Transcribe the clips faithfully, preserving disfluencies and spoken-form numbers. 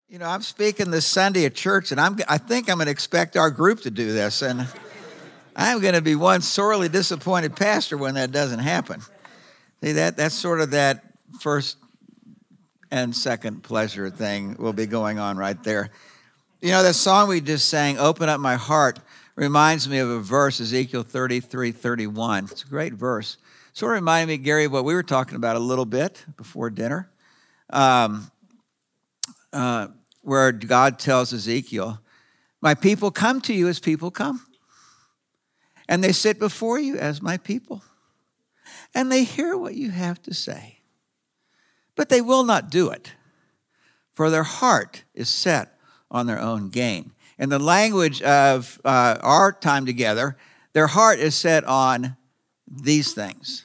You know, I'm speaking this Sunday at church, and I'm, I think I'm going to expect our group to do this. And I'm going to be one sorely disappointed pastor when that doesn't happen. See, that that's sort of that first and second pleasure thing will be going on right there. You know, that song we just sang, Open Up My Heart, reminds me of a verse, Ezekiel thirty-three thirty-one. It's a great verse. Sort of reminded me, Gary, of what we were talking about a little bit before dinner. Um, uh, where God tells Ezekiel, my people come to you as people come, and they sit before you as my people, and they hear what you have to say, but they will not do it, for their heart is set on their own gain. In the language of uh, our time together, their heart is set on these things.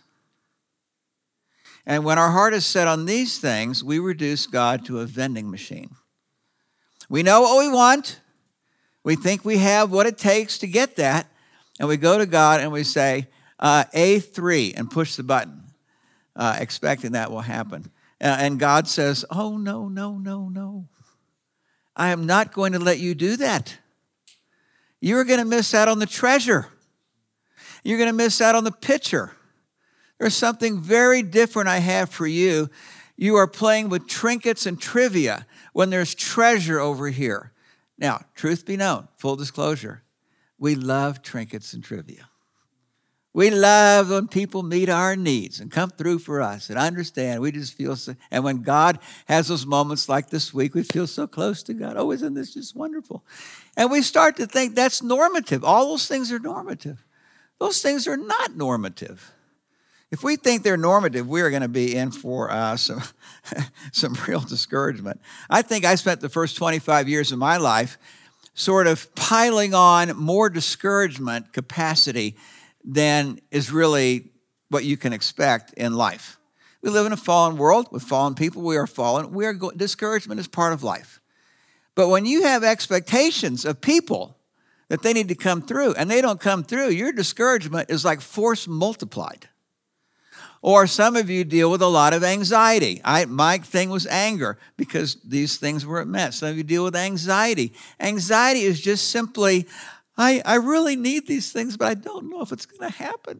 And when our heart is set on these things, we reduce God to a vending machine. We know what we want. We think we have what it takes to get that. And we go to God and we say, uh, A three, and push the button, uh, expecting that will happen. Uh, and God says, oh, no, no, no, no. I am not going to let you do that. You're going to miss out on the treasure. You're going to miss out on the picture. There's something very different I have for you. You are playing with trinkets and trivia when there's treasure over here. Now, truth be known, full disclosure, we love trinkets and trivia. We love when people meet our needs and come through for us and understand. We just feel so, and when God has those moments like this week, we feel so close to God. Oh, isn't this just wonderful? And we start to think that's normative. All those things are normative. Those things are not normative. If we think they're normative, we are going to be in for uh, some, some real discouragement. I think I spent the first twenty-five years of my life sort of piling on more discouragement capacity than is really what you can expect in life. We live in a fallen world with fallen people. We are fallen. We are go- discouragement is part of life. But when you have expectations of people that they need to come through and they don't come through, your discouragement is like force multiplied. Or some of you deal with a lot of anxiety. I, my thing was anger because these things were met. Some of you deal with anxiety. Anxiety is just simply, I, I really need these things, but I don't know if it's going to happen.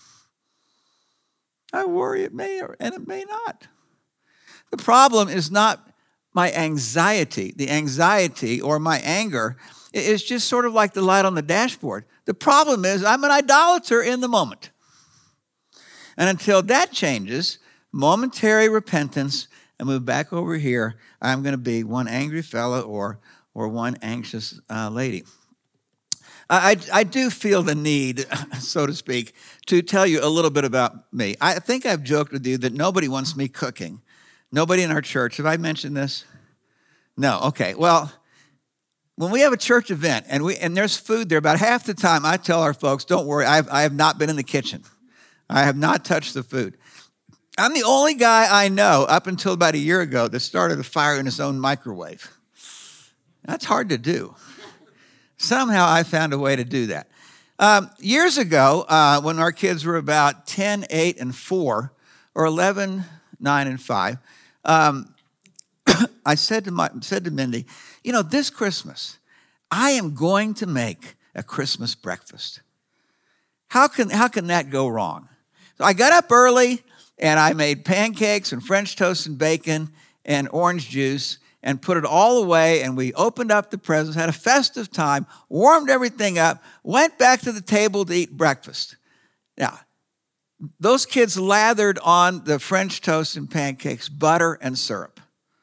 I worry it may or, and it may not. The problem is not my anxiety. The anxiety or my anger is just sort of like the light on the dashboard. The problem is I'm an idolater in the moment. And until that changes, momentary repentance and move back over here, I'm going to be one angry fellow or or one anxious uh, lady. I, I do feel the need, so to speak, to tell you a little bit about me. I think I've joked with you that nobody wants me cooking. Nobody in our church. Have I mentioned this? No. Okay. Well, when we have a church event and we and there's food there, about half the time I tell our folks, don't worry, I have, I have not been in the kitchen. I have not touched the food. I'm the only guy I know up until about a year ago that started a fire in his own microwave. That's hard to do. Somehow I found a way to do that. Um, years ago, uh, when our kids were about ten, eight, and four, or eleven, nine, and five, um, I said to my said to Mindy, you know, this Christmas, I am going to make a Christmas breakfast. How can how can that go wrong? So I got up early and I made pancakes and French toast and bacon and orange juice and put it all away, and we opened up the presents, had a festive time, warmed everything up, went back to the table to eat breakfast. Now, those kids lathered on the French toast and pancakes butter and syrup.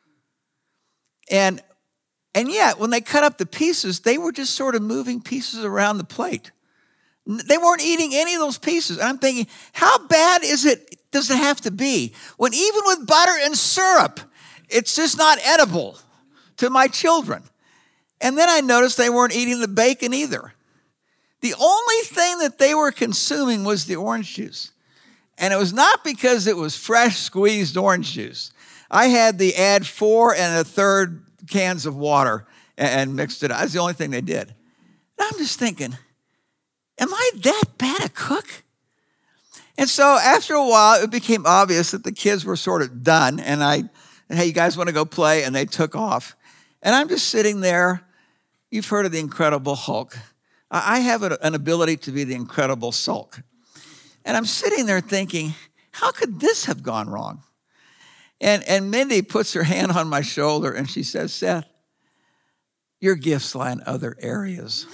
And, and yet, when they cut up the pieces, they were just sort of moving pieces around the plate. They weren't eating any of those pieces. And I'm thinking, how bad is it, does it have to be? When even with butter and syrup, it's just not edible to my children. And then I noticed they weren't eating the bacon either. The only thing that they were consuming was the orange juice. And it was not because it was fresh squeezed orange juice. I had the add four and a third cans of water and mixed it up. That's the only thing they did. And I'm just thinking, am I that bad a cook? And so after a while, it became obvious that the kids were sort of done. And I, hey, you guys want to go play? And they took off. And I'm just sitting there. You've heard of the Incredible Hulk. I have an ability to be the Incredible Sulk. And I'm sitting there thinking, how could this have gone wrong? And, and Mindy puts her hand on my shoulder and she says, Seth, your gifts lie in other areas.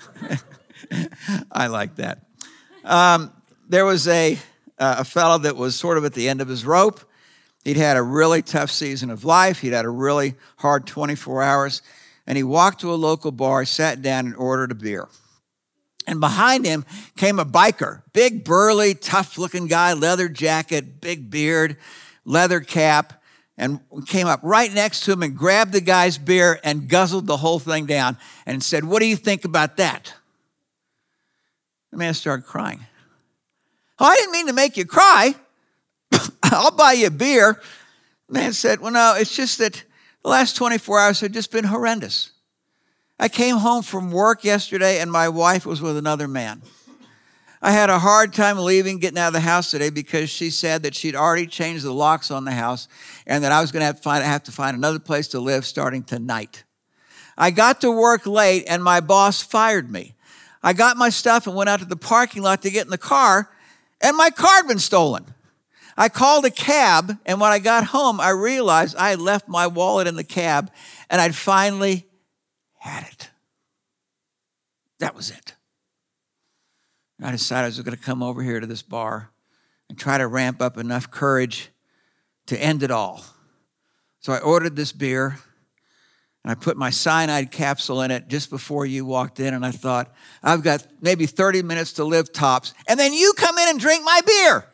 I like that. Um, there was a, uh, a fellow that was sort of at the end of his rope. He'd had a really tough season of life. He'd had a really hard twenty-four hours. And he walked to a local bar, sat down, and ordered a beer. And behind him came a biker, big, burly, tough-looking guy, leather jacket, big beard, leather cap, and came up right next to him and grabbed the guy's beer and guzzled the whole thing down and said, what do you think about that? The man started crying. Oh, I didn't mean to make you cry. I'll buy you a beer. The man said, well, no, it's just that the last twenty-four hours have just been horrendous. I came home from work yesterday and my wife was with another man. I had a hard time leaving, getting out of the house today because she said that she'd already changed the locks on the house and that I was going to have to find, have to find another place to live starting tonight. I got to work late and my boss fired me. I got my stuff and went out to the parking lot to get in the car and my car had been stolen. I called a cab and when I got home, I realized I had left my wallet in the cab and I'd finally had it. That was it. I decided I was going to come over here to this bar and try to ramp up enough courage to end it all. So I ordered this beer and I put my cyanide capsule in it just before you walked in and I thought, I've got maybe thirty minutes to live tops and then you come in and drink my beer.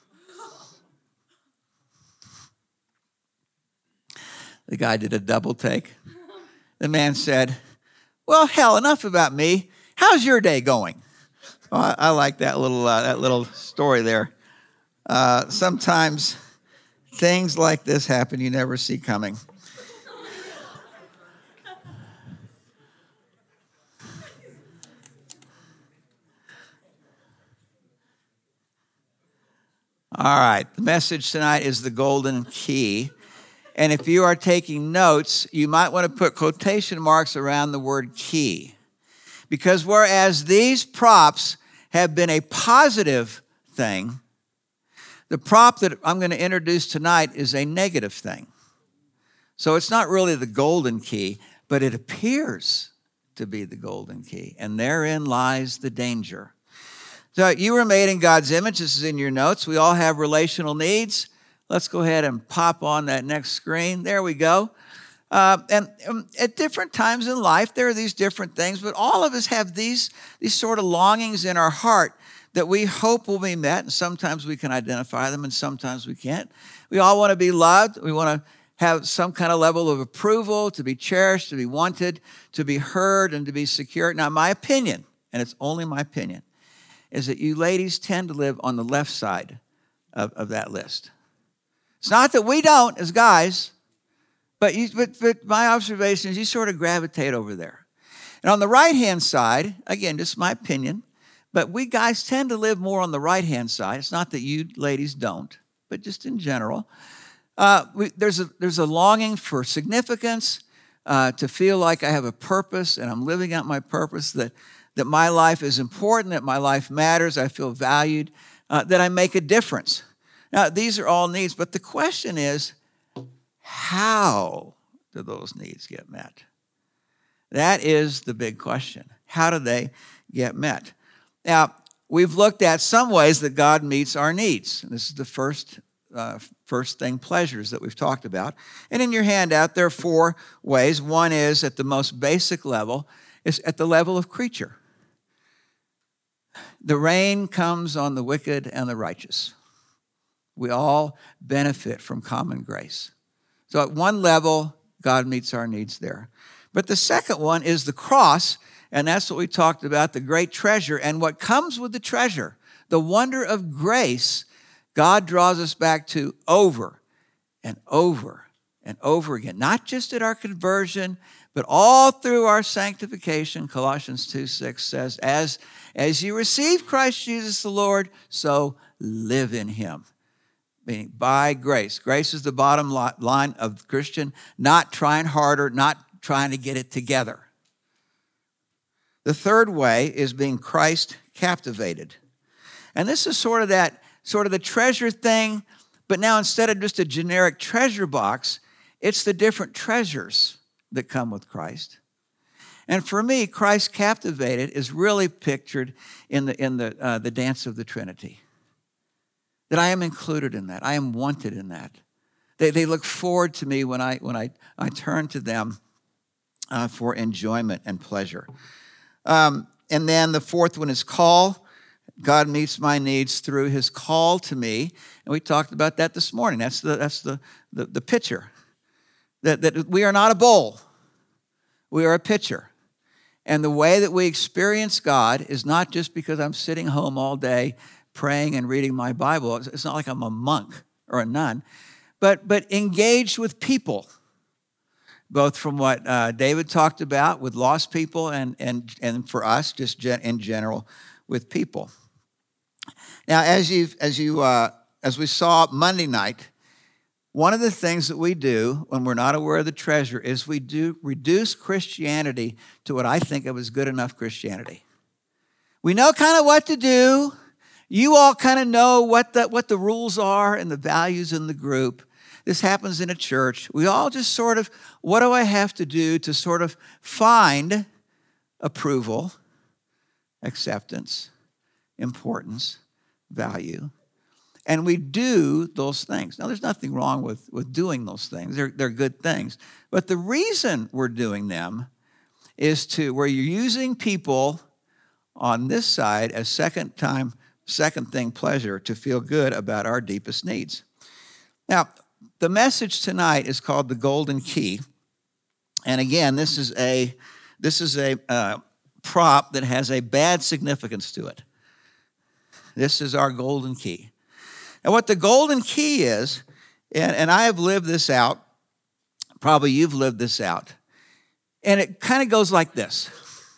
The guy did a double take. The man said, well, hell, enough about me. How's your day going? Oh, I, I like that little uh, that little story there. Uh, sometimes things like this happen you never see coming. All right, the message tonight is the golden key. And if you are taking notes, you might want to put quotation marks around the word key. Because whereas these props have been a positive thing, the prop that I'm going to introduce tonight is a negative thing. So it's not really the golden key, but it appears to be the golden key. And therein lies the danger. So you were made in God's image. This is in your notes. We all have relational needs. Let's go ahead and pop on that next screen. There we go. Uh, and um, at different times in life, there are these different things, but all of us have these, these sort of longings in our heart that we hope will be met, and sometimes we can identify them, and sometimes we can't. We all want to be loved. We want to have some kind of level of approval, to be cherished, to be wanted, to be heard, and to be secure. Now, my opinion, and it's only my opinion, is that you ladies tend to live on the left side of, of that list. It's not that we don't as guys, but, you, but, but my observation is you sort of gravitate over there. And on the right-hand side, again, just my opinion, but we guys tend to live more on the right-hand side. It's not that you ladies don't, but just in general. Uh, we, there's, a, there's a longing for significance, uh, to feel like I have a purpose and I'm living out my purpose, that, that my life is important, that my life matters, I feel valued, uh, that I make a difference. Now, these are all needs, but the question is, how do those needs get met? That is the big question. How do they get met? Now, we've looked at some ways that God meets our needs. And this is the first, uh, first thing, pleasures, that we've talked about. And in your handout, there are four ways. One is at the most basic level, is at the level of creature. The rain comes on the wicked and the righteous. We all benefit from common grace. So at one level, God meets our needs there. But the second one is the cross, and that's what we talked about, the great treasure. And what comes with the treasure, the wonder of grace, God draws us back to over and over and over again. Not just at our conversion, but all through our sanctification. Colossians two six says, as, as you receive Christ Jesus the Lord, so live in him. Meaning by grace. Grace is the bottom line of the Christian, not trying harder, not trying to get it together. The third way is being Christ captivated. And this is sort of that, sort of the treasure thing, but now instead of just a generic treasure box, it's the different treasures that come with Christ. And for me, Christ captivated is really pictured in the in the uh, the dance of the Trinity. That I am included in that. I am wanted in that. They they look forward to me when I when I, I turn to them uh, for enjoyment and pleasure. Um, and then the fourth one is call. God meets my needs through his call to me. And we talked about that this morning. That's the that's the the, the picture. That, that we are not a bowl. We are a pitcher. And the way that we experience God is not just because I'm sitting home all day praying and reading my Bible. It's not like I'm a monk or a nun, but, but engaged with people, both from what uh, David talked about with lost people and, and, and for us, just gen- in general, with people. Now, as, you as, you, uh, as we saw Monday night, one of the things that we do when we're not aware of the treasure is we do reduce Christianity to what I think of as good enough Christianity. We know kind of what to do. You all kind of know what the, what the rules are and the values in the group. This happens in a church. We all just sort of, what do I have to do to sort of find approval, acceptance, importance, value? And we do those things. Now, there's nothing wrong with, with doing those things. They're, they're good things. But the reason we're doing them is to where you're using people on this side as second time, second thing pleasure to feel good about our deepest needs. Now, the message tonight is called the Golden Key. And again, this is a, this is a uh, prop that has a bad significance to it. This is our golden key. And what the golden key is, and, and I have lived this out, probably you've lived this out, and it kind of goes like this.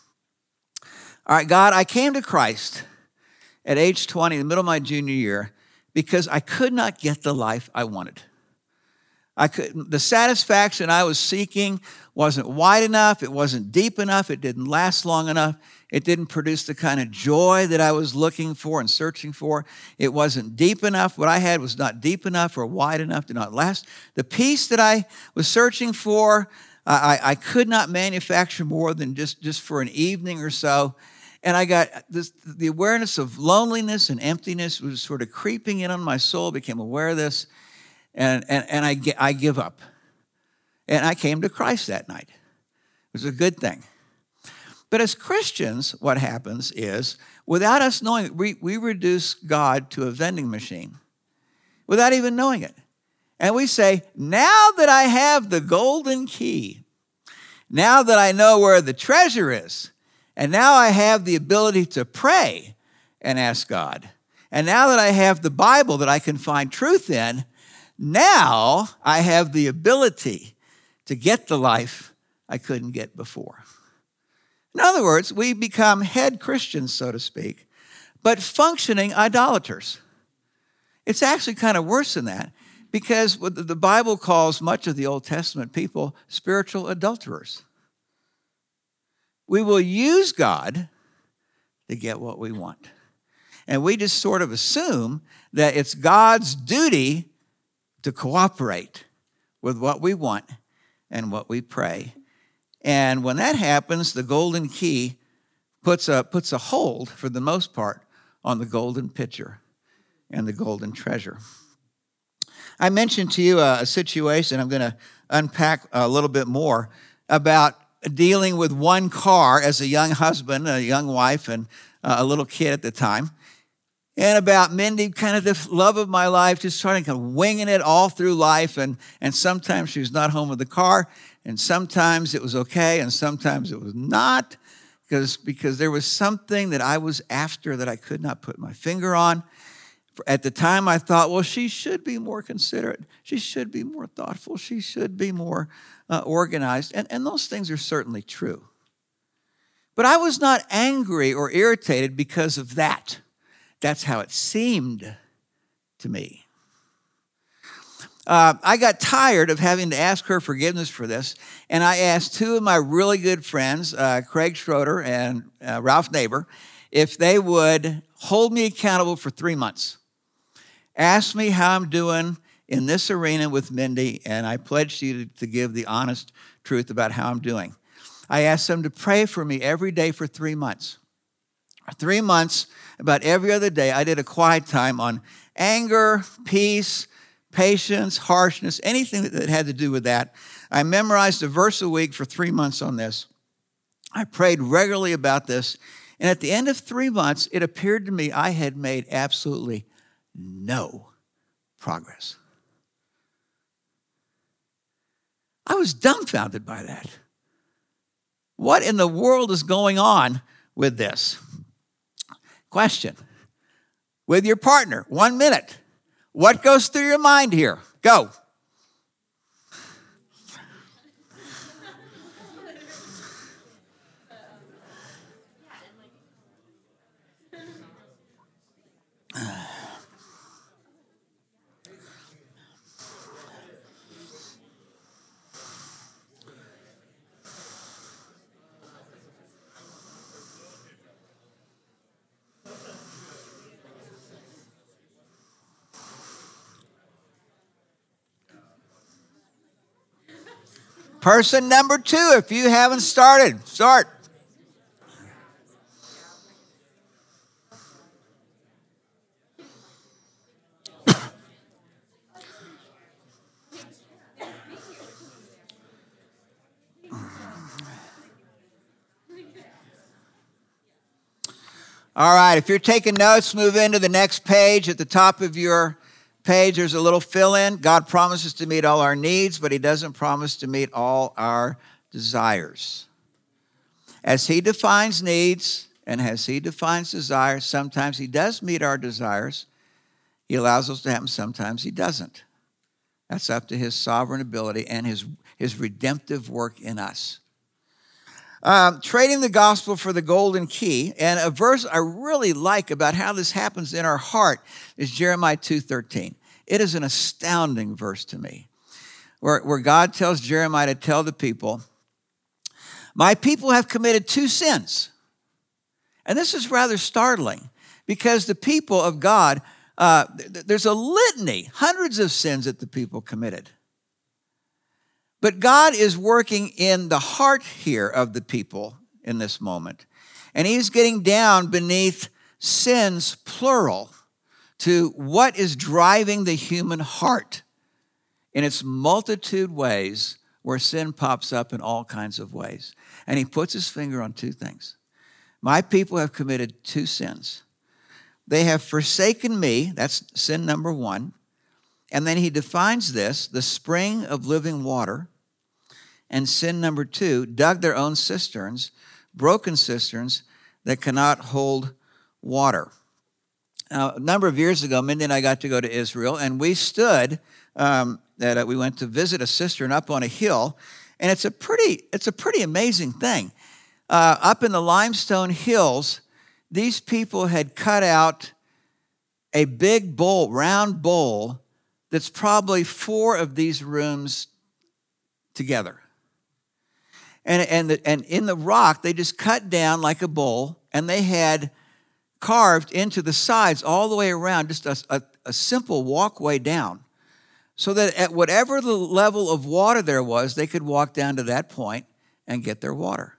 All right, God, I came to Christ at age twenty, in the middle of my junior year, because I could not get the life I wanted. I could, the satisfaction I was seeking wasn't wide enough, it wasn't deep enough, it didn't last long enough, it didn't produce the kind of joy that I was looking for and searching for. It wasn't deep enough. What I had was not deep enough or wide enough to not last. The peace that I was searching for, I, I could not manufacture more than just, just for an evening or so. And I got this, the awareness of loneliness and emptiness was sort of creeping in on my soul, I became aware of this, and, and, and I, I give up. And I came to Christ that night. It was a good thing. But as Christians, what happens is, without us knowing it, we, we reduce God to a vending machine without even knowing it. And we say, now that I have the golden key, now that I know where the treasure is, and now I have the ability to pray and ask God, and now that I have the Bible that I can find truth in, now I have the ability to get the life I couldn't get before. In other words, we become head Christians, so to speak, but functioning idolaters. It's actually kind of worse than that, because the Bible calls much of the Old Testament people spiritual adulterers. We will use God to get what we want. And we just sort of assume that it's God's duty to cooperate with what we want and what we pray. And when that happens, the golden key puts a, puts a hold, for the most part, on the golden pitcher and the golden treasure. I mentioned to you a, a situation I'm going to unpack a little bit more about dealing with one car as a young husband, a young wife, and a little kid at the time. And about Mindy, kind of the love of my life, just trying to kind of winging it all through life. And, and sometimes she was not home with the car, and sometimes it was okay, and sometimes it was not, because, because there was something that I was after that I could not put my finger on. At the time, I thought, well, she should be more considerate. She should be more thoughtful. She should be more uh, organized. And, and those things are certainly true. But I was not angry or irritated because of that. That's how it seemed to me. uh, I got tired of having to ask her forgiveness for this, and I asked two of my really good friends, uh, Craig Schroeder and uh, Ralph Neighbor, if they would hold me accountable for three months. Ask me how I'm doing in this arena with Mindy, and I pledged you to, to give the honest truth about how I'm doing. I asked them to pray for me every day for three months. For three months, about every other day, I did a quiet time on anger, peace, patience, harshness, anything that had to do with that. I memorized a verse a week for three months on this. I prayed regularly about this. And at the end of three months, it appeared to me I had made absolutely no progress. I was dumbfounded by that. What in the world is going on with this? Question. With your partner, one minute. What goes through your mind here? Go. Person number two, if you haven't started, start. All right, if you're taking notes, move into the next page. At the top of your page, there's a little fill-in. God promises to meet all our needs, but he doesn't promise to meet all our desires. As he defines needs and as he defines desires, sometimes he does meet our desires. He allows those to happen. Sometimes he doesn't. That's up to his sovereign ability and his, his redemptive work in us. Um, trading the gospel for the golden key. And a verse I really like about how this happens in our heart is Jeremiah two thirteen. It is an astounding verse to me, where, where God tells Jeremiah to tell the people, my people have committed two sins. And this is rather startling because the people of God, uh, th- there's a litany, hundreds of sins that the people committed. But God is working in the heart here of the people in this moment. And he's getting down beneath sins, plural, to what is driving the human heart in its multitude ways where sin pops up in all kinds of ways. And he puts his finger on two things. My people have committed two sins. They have forsaken me, that's sin number one. And then he defines this, the spring of living water. And sin number two, dug their own cisterns, broken cisterns that cannot hold water. Now, a number of years ago, Mindy and I got to go to Israel, and we stood, um, that uh, we went to visit a cistern up on a hill, and it's a pretty, it's a pretty amazing thing. Uh, up in the limestone hills, these people had cut out a big bowl, round bowl, that's probably four of these rooms together. And, and, the, and in the rock, they just cut down like a bowl, and they had carved into the sides all the way around, just a, a, a simple walkway down, so that at whatever the level of water there was, they could walk down to that point and get their water.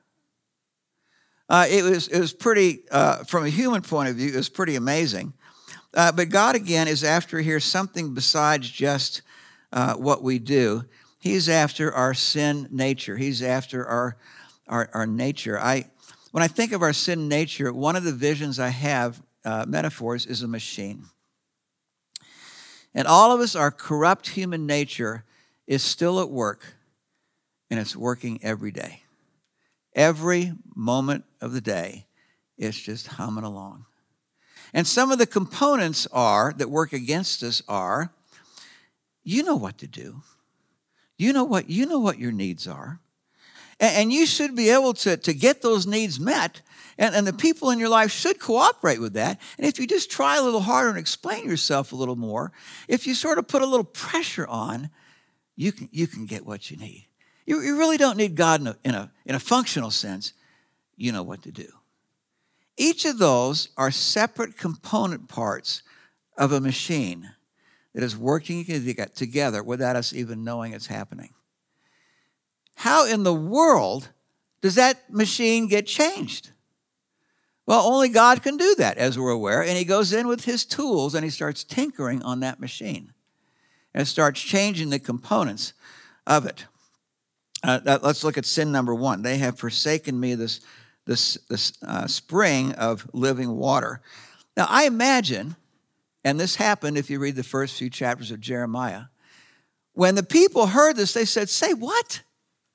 Uh, it was it was pretty, uh, from a human point of view, it was pretty amazing. Uh, but God, again, is after here something besides just uh, what we do. He's after our sin nature. He's after our, our, our nature. I, when I think of our sin nature, one of the visions I have, uh, metaphors, is a machine. And all of us, our corrupt human nature is still at work, and it's working every day. Every moment of the day, it's just humming along. And some of the components are, that work against us are, you know what to do. You know what, you know what your needs are. And, and you should be able to, to get those needs met. And, and the people in your life should cooperate with that. And if you just try a little harder and explain yourself a little more, if you sort of put a little pressure on, you can, you can get what you need. You, you really don't need God in a, in, a, in a functional sense. You know what to do. Each of those are separate component parts of a machine that is working together without us even knowing it's happening. How in the world does that machine get changed? Well, only God can do that, as we're aware, and he goes in with his tools and he starts tinkering on that machine and starts changing the components of it. Uh, let's look at sin number one. They have forsaken me, this, this, this uh, spring of living water. Now, I imagine, and this happened if you read the first few chapters of Jeremiah, when the people heard this, they said, say what?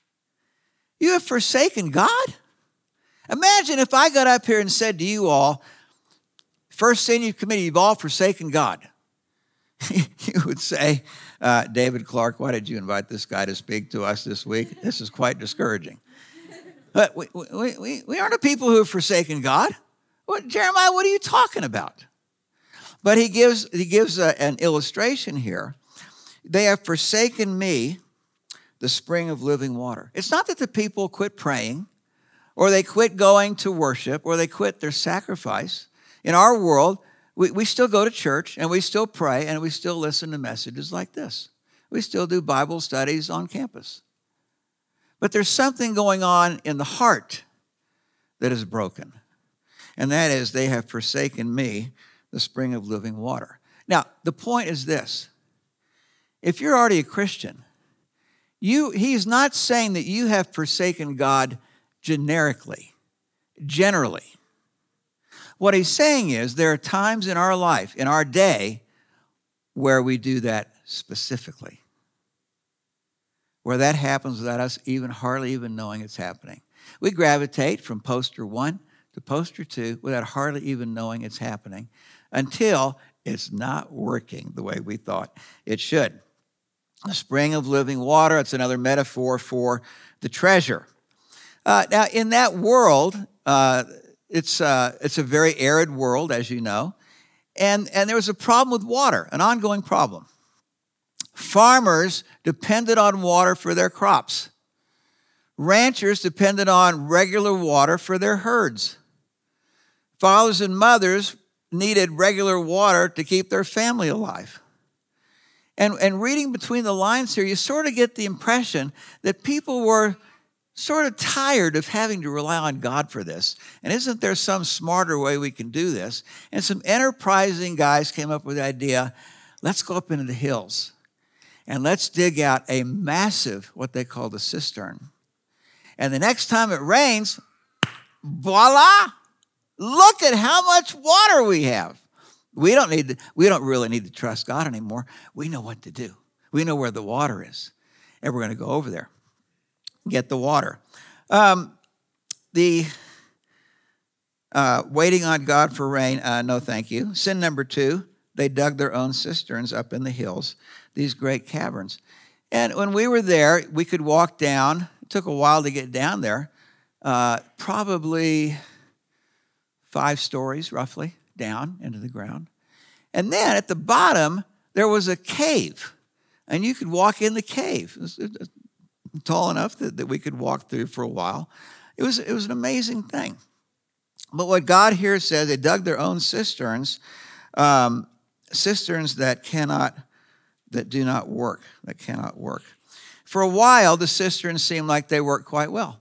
You have forsaken God? Imagine if I got up here and said to you all, first sin you've committed, you've all forsaken God. You would say, uh, David Clark, why did you invite this guy to speak to us this week? This is quite discouraging. But we, we, we, we aren't a people who have forsaken God. What, Jeremiah, what are you talking about? But he gives, he gives a, an illustration here. They have forsaken me, the spring of living water. It's not that the people quit praying, or they quit going to worship, or they quit their sacrifice. In our world, we, we still go to church, and we still pray, and we still listen to messages like this. We still do Bible studies on campus. But there's something going on in the heart that is broken. And that is, they have forsaken me, the spring of living water. Now, the point is this. If you're already a Christian, you, he's not saying that you have forsaken God generically, generally. What he's saying is there are times in our life, in our day, where we do that specifically. Where that happens without us even hardly even knowing it's happening. We gravitate from poster one to poster two without hardly even knowing it's happening until it's not working the way we thought it should. The spring of living water, it's another metaphor for the treasure. Uh, now, in that world, uh, it's, uh, it's a very arid world, as you know, and, and there was a problem with water, an ongoing problem. Farmers depended on water for their crops. Ranchers depended on regular water for their herds. Fathers and mothers needed regular water to keep their family alive. And, and reading between the lines here, you sort of get the impression that people were sort of tired of having to rely on God for this. And isn't there some smarter way we can do this? And some enterprising guys came up with the idea, let's go up into the hills and let's dig out a massive, what they call the cistern. And the next time it rains, voila, look at how much water we have. We don't need to, we don't really need to trust God anymore. We know what to do. We know where the water is. And we're going to go over there, get the water. Um, the uh, waiting on God for rain, uh, no thank you. Sin number two, they dug their own cisterns up in the hills, these great caverns. And when we were there, we could walk down. It took a while to get down there, uh, probably five stories roughly down into the ground. And then at the bottom, there was a cave. And you could walk in the cave. It was, it was tall enough that, that we could walk through for a while. It was, it was an amazing thing. But what God here says, they dug their own cisterns, um, cisterns that cannot, that do not work, that cannot work. For a while, the cisterns seemed like they worked quite well.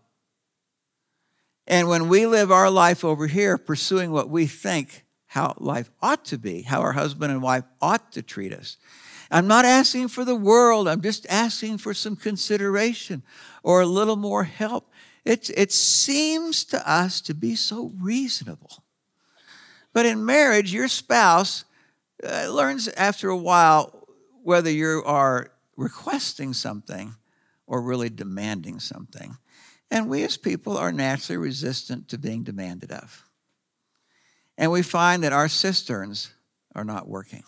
And when we live our life over here, pursuing what we think how life ought to be, how our husband and wife ought to treat us, I'm not asking for the world. I'm just asking for some consideration or a little more help. It, it seems to us to be so reasonable. But in marriage, your spouse uh, learns after a while whether you are requesting something or really demanding something. And we as people are naturally resistant to being demanded of. And we find that our cisterns are not working.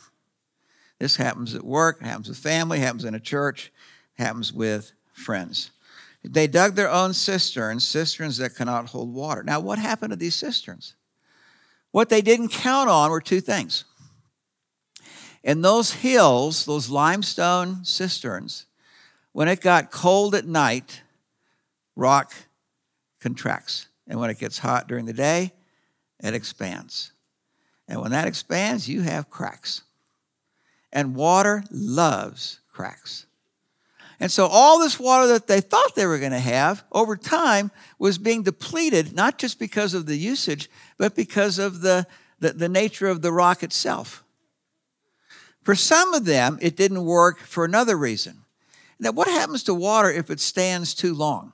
This happens at work, happens with family, happens in a church, happens with friends. They dug their own cisterns, cisterns that cannot hold water. Now, what happened to these cisterns? What they didn't count on were two things. In those hills, those limestone cisterns, when it got cold at night, rock contracts. And when it gets hot during the day, it expands. And when that expands, you have cracks. And water loves cracks. And so all this water that they thought they were going to have over time was being depleted, not just because of the usage, but because of the, the, the nature of the rock itself. For some of them, it didn't work for another reason. Now, what happens to water if it stands too long?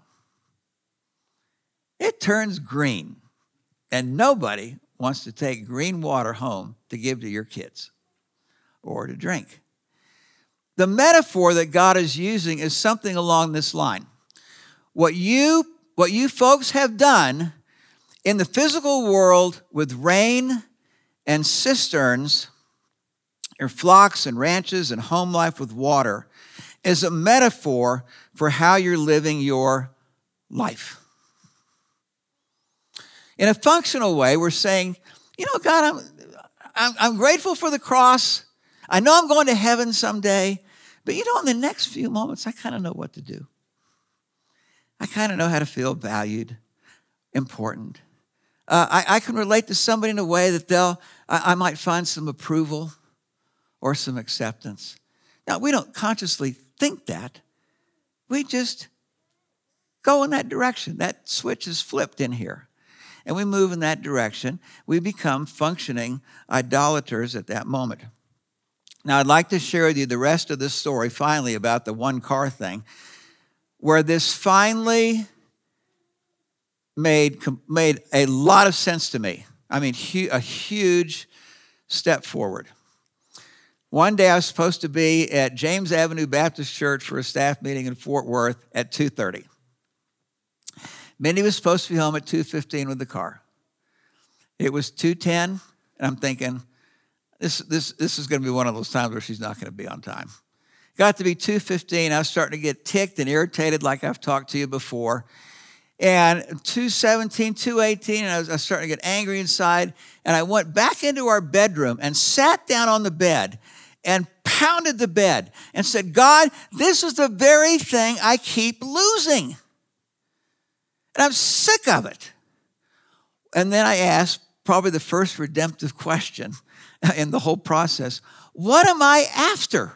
It turns green. And nobody wants to take green water home to give to your kids or to drink. The metaphor that God is using is something along this line. What you, what you folks have done in the physical world with rain and cisterns, your flocks and ranches and home life with water, is a metaphor for how you're living your life. In a functional way, we're saying, you know, God, I'm, I'm, I'm grateful for the cross. I know I'm going to heaven someday. But, you know, in the next few moments, I kind of know what to do. I kind of know how to feel valued, important. Uh, I, I can relate to somebody in a way that they'll, I, I might find some approval or some acceptance. Now, we don't consciously think that. We just go in that direction. That switch is flipped in here. And we move in that direction. We become functioning idolaters at that moment. Now, I'd like to share with you the rest of this story, finally, about the one car thing, where this finally made, made a lot of sense to me. I mean, hu- a huge step forward. One day I was supposed to be at James Avenue Baptist Church for a staff meeting in Fort Worth at two thirty. Mindy was supposed to be home at two fifteen with the car. It was two ten, and I'm thinking, This, this, this is going to be one of those times where she's not going to be on time. Got to be two fifteen. I was starting to get ticked and irritated like I've talked to you before. And two seventeen, two eighteen, and I was, I was starting to get angry inside. And I went back into our bedroom and sat down on the bed and pounded the bed and said, God, this is the very thing I keep losing. And I'm sick of it. And then I asked probably the first redemptive question in the whole process, what am I after?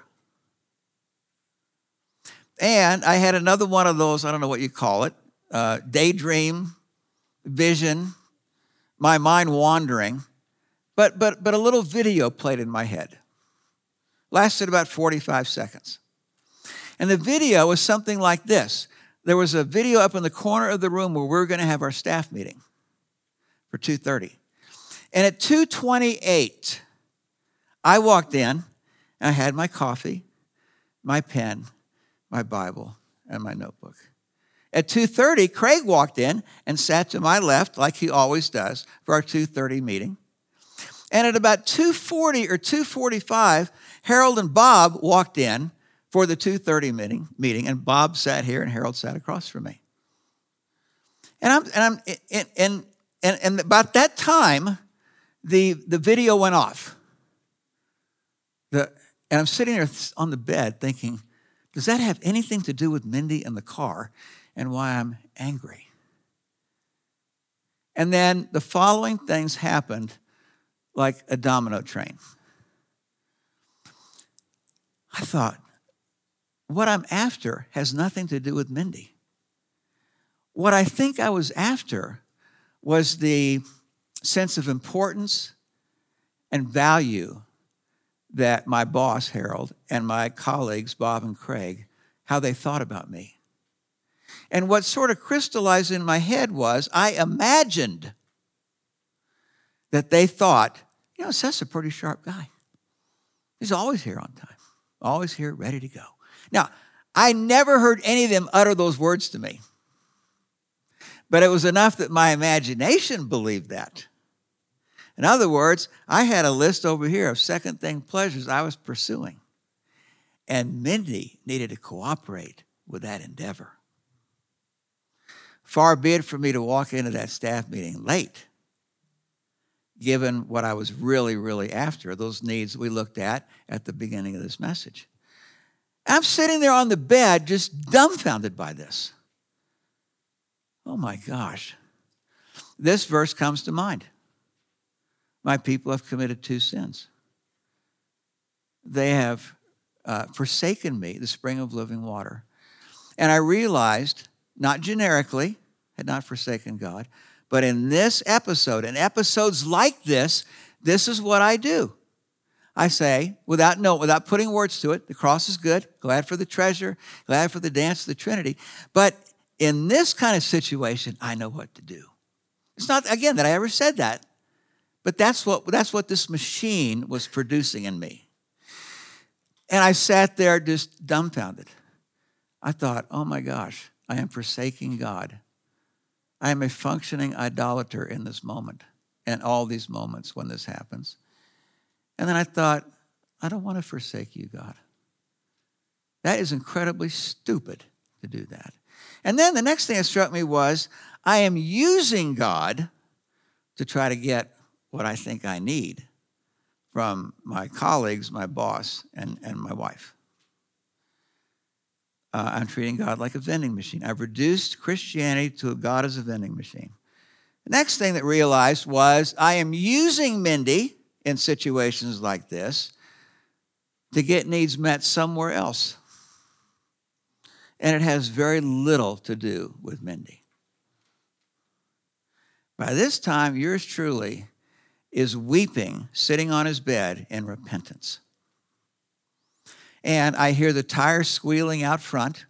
And I had another one of those, I don't know what you call it, uh, daydream, vision, my mind wandering, but, but, but a little video played in my head. Lasted about forty-five seconds. And the video was something like this. There was a video up in the corner of the room where we were going to have our staff meeting for two thirty. And at two twenty-eight, I walked in, and I had my coffee, my pen, my Bible, and my notebook. At two thirty, Craig walked in and sat to my left, like he always does, for our two thirty meeting. And at about two forty or two forty-five, Harold and Bob walked in for the two thirty meeting, meeting, and Bob sat here and Harold sat across from me. And I'm and I'm and and, and, and about that time, the, the video went off. The, and I'm sitting there on the bed thinking, does that have anything to do with Mindy and the car and why I'm angry? And then the following things happened like a domino train. I thought, what I'm after has nothing to do with Mindy. What I think I was after was the sense of importance and value that my boss, Harold, and my colleagues, Bob and Craig, how they thought about me. And what sort of crystallized in my head was I imagined that they thought, you know, Seth's a pretty sharp guy. He's always here on time, always here, ready to go. Now, I never heard any of them utter those words to me. But it was enough that my imagination believed that. In other words, I had a list over here of second thing pleasures I was pursuing. And Mindy needed to cooperate with that endeavor. Far be it from me to walk into that staff meeting late, given what I was really, really after, those needs we looked at at the beginning of this message. I'm sitting there on the bed just dumbfounded by this. Oh my gosh. This verse comes to mind. My people have committed two sins. They have uh, forsaken me, the spring of living water. And I realized, not generically, had not forsaken God, but in this episode, in episodes like this, this is what I do. I say, without no, without putting words to it, the cross is good, glad for the treasure, glad for the dance of the Trinity. But in this kind of situation, I know what to do. It's not, again, that I ever said that, but that's what, that's what this machine was producing in me. And I sat there just dumbfounded. I thought, oh my gosh, I am forsaking God. I am a functioning idolater in this moment and all these moments when this happens. And then I thought, I don't want to forsake you, God. That is incredibly stupid to do that. And then the next thing that struck me was, I am using God to try to get what I think I need from my colleagues, my boss, and, and my wife. Uh, I'm treating God like a vending machine. I've reduced Christianity to a God as a vending machine. The next thing that I realized was I am using Mindy in situations like this to get needs met somewhere else. And it has very little to do with Mindy. By this time, yours truly is weeping, sitting on his bed in repentance. And I hear the tires squealing out front.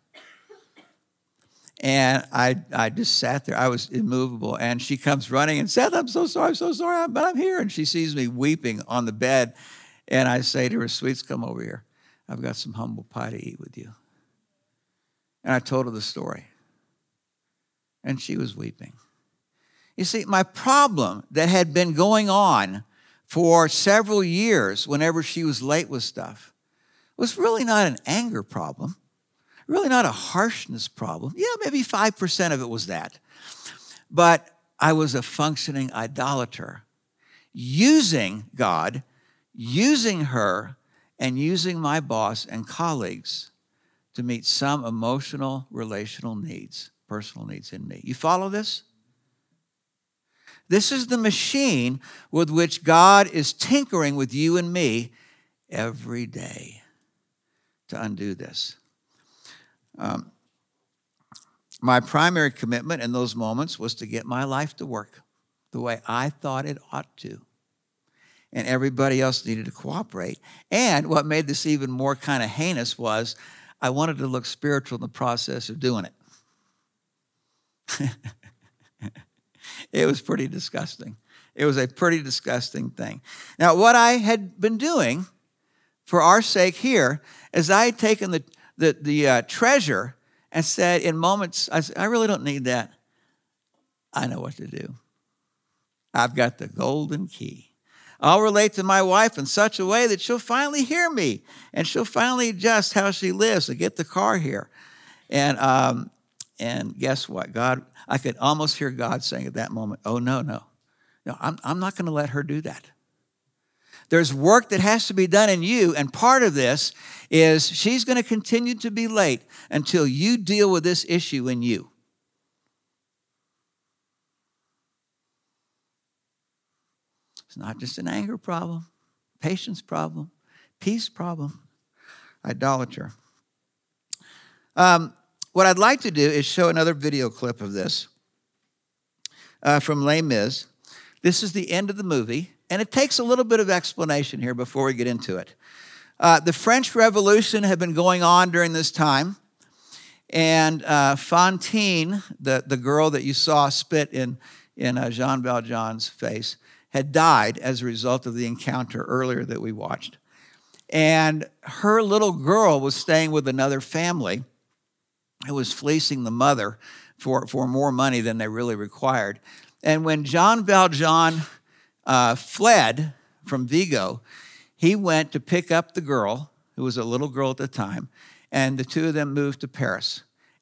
And I I just sat there. I was immovable. And she comes running and said, I'm so sorry, I'm so sorry, but I'm here. And she sees me weeping on the bed. And I say to her, sweets, come over here. I've got some humble pie to eat with you. And I told her the story. And she was weeping. You see, my problem that had been going on for several years whenever she was late with stuff was really not an anger problem, really not a harshness problem. Yeah, maybe five percent of it was that. But I was a functioning idolater, using God, using her, and using my boss and colleagues to meet some emotional, relational needs, personal needs in me. You follow this? This is the machine with which God is tinkering with you and me every day to undo this. Um, my primary commitment in those moments was to get my life to work the way I thought it ought to. And everybody else needed to cooperate. And what made this even more kind of heinous was I wanted to look spiritual in the process of doing it. It was pretty disgusting. It was a pretty disgusting thing. Now, what I had been doing for our sake here is I had taken the, the, the uh, treasure and said in moments, I said, I really don't need that. I know what to do. I've got the golden key. I'll relate to my wife in such a way that she'll finally hear me and she'll finally adjust how she lives and get the car here. And um, and guess what? God, I could almost hear God saying at that moment, oh, no, no. No, I'm, I'm not going to let her do that. There's work that has to be done in you, and part of this is she's going to continue to be late until you deal with this issue in you. It's not just an anger problem, patience problem, peace problem, idolater. Um, what I'd like to do is show another video clip of this uh, from Les Mis. This is the end of the movie, and it takes a little bit of explanation here before we get into it. Uh, the French Revolution had been going on during this time, and uh, Fantine, the, the girl that you saw spit in, in uh, Jean Valjean's face, had died as a result of the encounter earlier that we watched. And her little girl was staying with another family who was fleecing the mother for, for more money than they really required. And when Jean Valjean uh, fled from Vigo, he went to pick up the girl, who was a little girl at the time, and the two of them moved to Paris.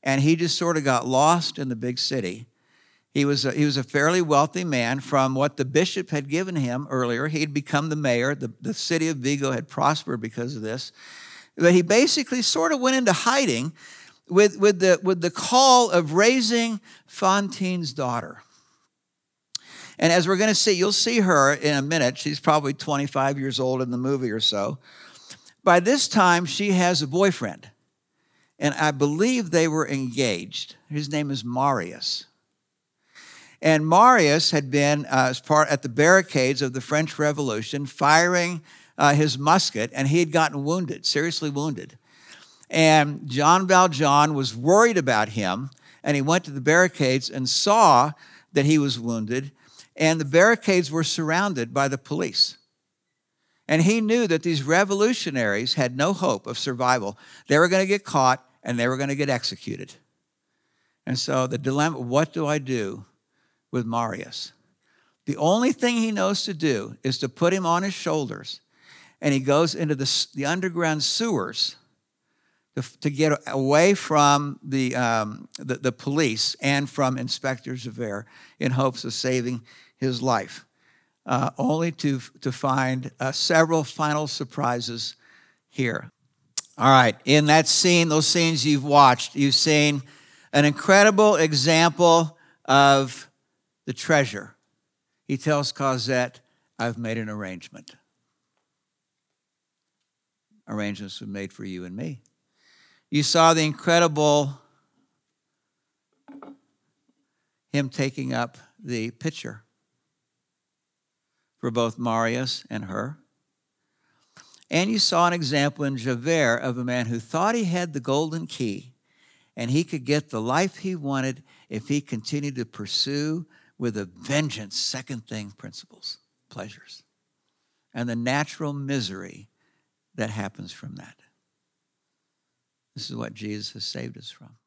and he just sort of got lost in the big city. He was a, he was a fairly wealthy man from what the bishop had given him earlier. He had become the mayor. The, the city of Vigo had prospered because of this. But he basically sort of went into hiding with, with, the, with the call of raising Fantine's daughter. And as we're going to see, you'll see her in a minute. She's probably twenty-five years old in the movie or so. By this time, she has a boyfriend. And I believe they were engaged. His name is Marius. And Marius had been uh, as part at the barricades of the French Revolution, firing uh, his musket, and he had gotten wounded, seriously wounded. And Jean Valjean was worried about him, and he went to the barricades and saw that he was wounded, and the barricades were surrounded by the police. And he knew that these revolutionaries had no hope of survival. They were going to get caught, and they were going to get executed. And so the dilemma, what do I do with Marius? The only thing he knows to do is to put him on his shoulders, and he goes into the, the underground sewers to, to get away from the, um, the, the police and from Inspector Javert in hopes of saving his life, uh, only to, to find uh, several final surprises here. All right, in that scene, those scenes you've watched, you've seen an incredible example of the treasure. He tells Cosette, I've made an arrangement. Arrangements were made for you and me. You saw the incredible him taking up the pitcher for both Marius and her. And you saw an example in Javert of a man who thought he had the golden key and he could get the life he wanted if he continued to pursue with a vengeance second thing principles, pleasures, and the natural misery that happens from that. This is what Jesus has saved us from.